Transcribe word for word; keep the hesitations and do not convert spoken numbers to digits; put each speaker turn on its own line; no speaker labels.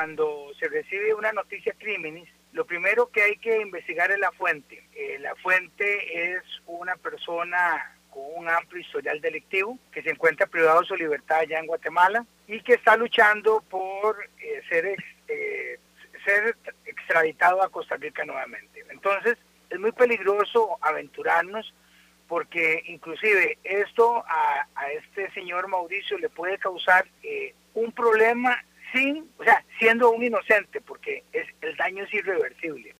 cuando se recibe una noticia criminis, lo primero que hay que investigar es la fuente. Eh, la fuente es una persona con un amplio historial delictivo que se encuentra privado de su libertad allá en Guatemala y que está luchando por eh, ser, ex, eh, ser extraditado a Costa Rica nuevamente. Entonces, es muy peligroso aventurarnos porque inclusive esto a, a este señor Mauricio le puede causar eh, un problema sin, o sea, siendo un inocente, porque es, el daño es irreversible.